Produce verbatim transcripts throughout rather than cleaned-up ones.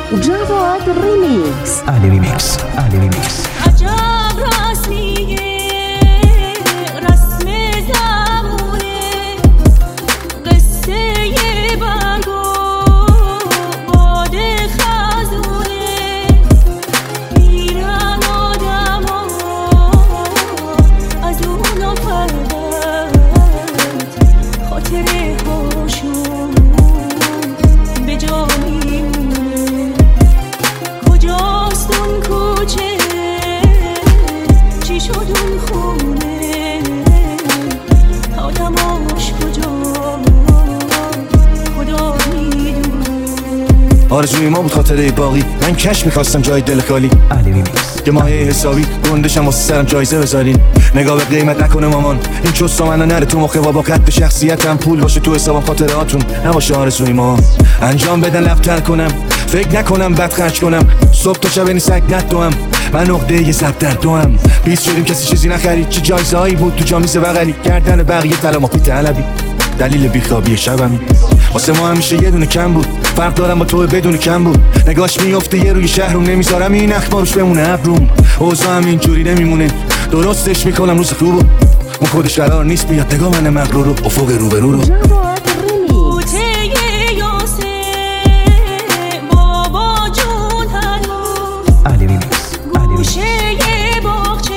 جواد ریمیکس. علی ریمیکس. علی ریمیکس. عجب رسمیه رسم زمونه قصه برگ و باد خزونه میرن آدم ها از اون فردت خاطره هاشون به جا میمونه. کجاست اون کوچه چی شد اون خونه آدماش کجا خدا میدونه. آرزوی ما بود خاطره باقی، من کش میخواستم جای دل خالی. علی ریمیکس. که ماهی حسابی گندشم واسه سرم جایزه بذارین. نگاه به قیمت نکنه مامان، این چوستا منو نره تو مخه و با قد شخصیتم پول باشه تو حسابم خاطراتون نباشه آرزوی ما. انجام بدن لفتر کنم فکر نکنم بد خرج کنم صبح تا شب یعنی سگ ندوم من عقده یه زب در دوم. بیست شدیم کسی چیزی نخرید چه جایزه هایی بود تو جامیز بغلی کردن بقیه طلا مافی طلبی دلیل بیخوابی شبمی واسه ما همیشه یه دونه کم بود فرق دارم با تو بدون کم بود نگاش میفته یه روی شهرم نمیذارم این اخبارش بمونه ابروم اوضاع هم اینجوری نمیمونه درستش میکنم روز خوبو اون خودش قرار نیست بیاد نگاه من مغرور رو افق روبرو رو. علی ریمیکس. گوشه باغچه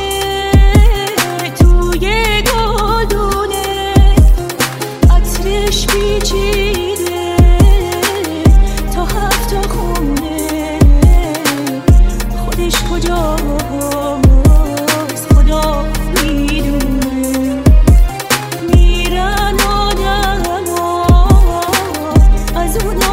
توی گلدونه عطرش پیچیده تا هفت خونه خودش کجاست خدا میدونه. میرن آدم از اون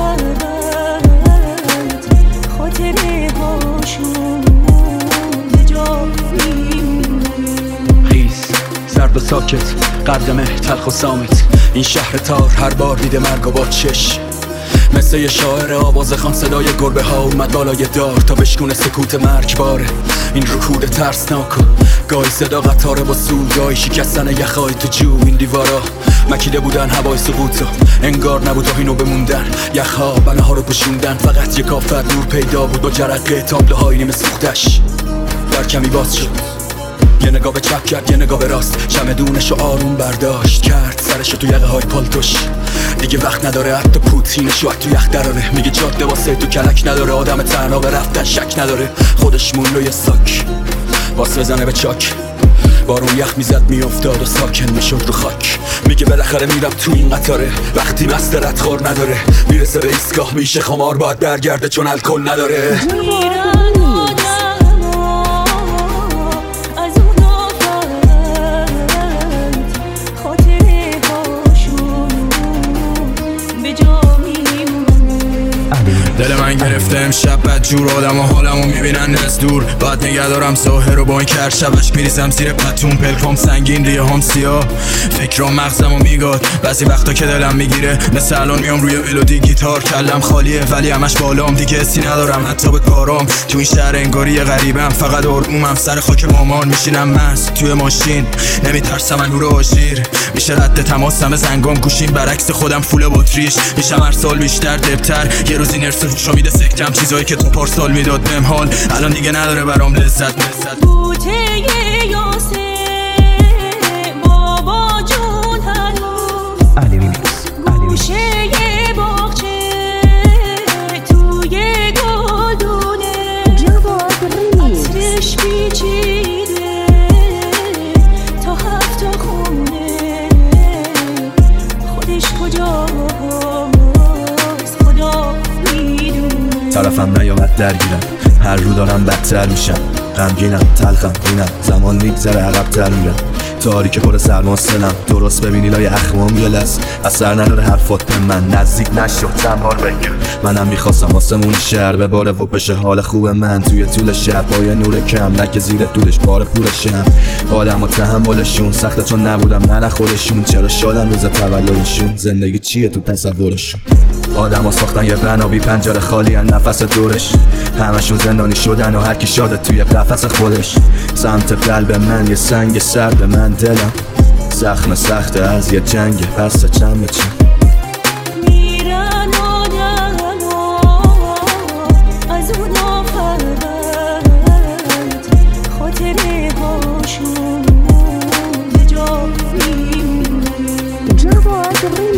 فردت خاطره هاشون به جا میمونه. خیس سرد و ساکت قدمه تلخ و سامت این شهر تار هر بار دیده مرگ و با چش مثل یه شاعر آواز خان صدای گربه ها اومد بالای دار تا بشکونه سکوت مرگباره این رکود ترسناک و گاهی صدا قطاره با سول گاهی شکستن یخای تو جو این دیوارا مکیده بودن هوای سقوط و انگار نبود راهینو بموندن یخها بناها رو پوشوندن فقط یه کافر نور پیدا بود با جرقه تابلوهای نیمه سوختش در کمی باز شد یه نگاه به چپ کرد یه نگاه به راست چمدونشو آروم برداشت کرد سرشو تو یقه های پالتوش دیگه وقت نداره حتی پوتینشو تو یخ دراره میگه جاده واسه تو کلک نداره آدم تنها به رفتن شک نداره خودش مونلو یه ساک باس بزنه به چاک بارون یخ میزد میافتاد و ساکن میشد رو خاک میگه بالاخره میرم تو این قطاره وقتی مست ردخور نداره میرسه به ایستگاه میشه خمار باید برگرده چون الکل نداره. دل من گرفته امشب بد جور آدم و حالمو میبینن از دور بعد نگه دارم ظاهر رو با این کرشبش میریزم زیر پتون پلکام سنگین ریه هم سیاه فکرام مغزمو میگاد بعضی وقتا که دلم میگیره مثل الان میام روی ملودی گیتار کلم خالیه ولی همش بالام دیگه حسی ندارم حتی به کارام تو این شهر انگاری غریبم فقط آرومم سر خاک مامان میشینم مست توی ماشین نمیترسم از نور آژیر میشه رد تماسم به زنگام گوشیم برعکس خودم فول باتریش میشم هر سال بیشتر دبتر یه روزی نرس روشو میده سکتم چیزایی که تو پارسال میداد بهم حال الان دیگه نداره برام لذت لذت بوته یاسه بابا جون هنوز علی ریمیکس. گوشه باغچه توی گلدونه جواد ریمیکس. عطرش پیچیده تا هفت خونه خودش کجاست خدا میدونه. طرفم نیامد درگیرم هر رو دارم بدتر میشم غمگینم تلخم اینم زمان میگذره عقب‌تر میرم تاریک پر سرماست دلم درست ببینی لای اخمام یه لحظه اثر نداره حرفات به من نزدیک نشو چند بار بگیر منم میخواستم آسمون شهر بباره و بشه حال خوب من توی طول شب با یه نور کم نک زیر دودش بار پورشم آدم و تحملشون سخته چون نبودم نه نه خودشون چرا شادن روز تولدشون زندگی چیه تو تصورشون آدم ها ساختن یه بنا بی پنجره خالی هن نفس دورش همشون زندانی شدن و هرکی شاده توی قفس خودش سمت قلب من یه سنگ سرد من دلم زخم سخته از یه جنگ پس چند به چند میرن آدم خاطره هاشون به جا میمونه. جواد الريميكس.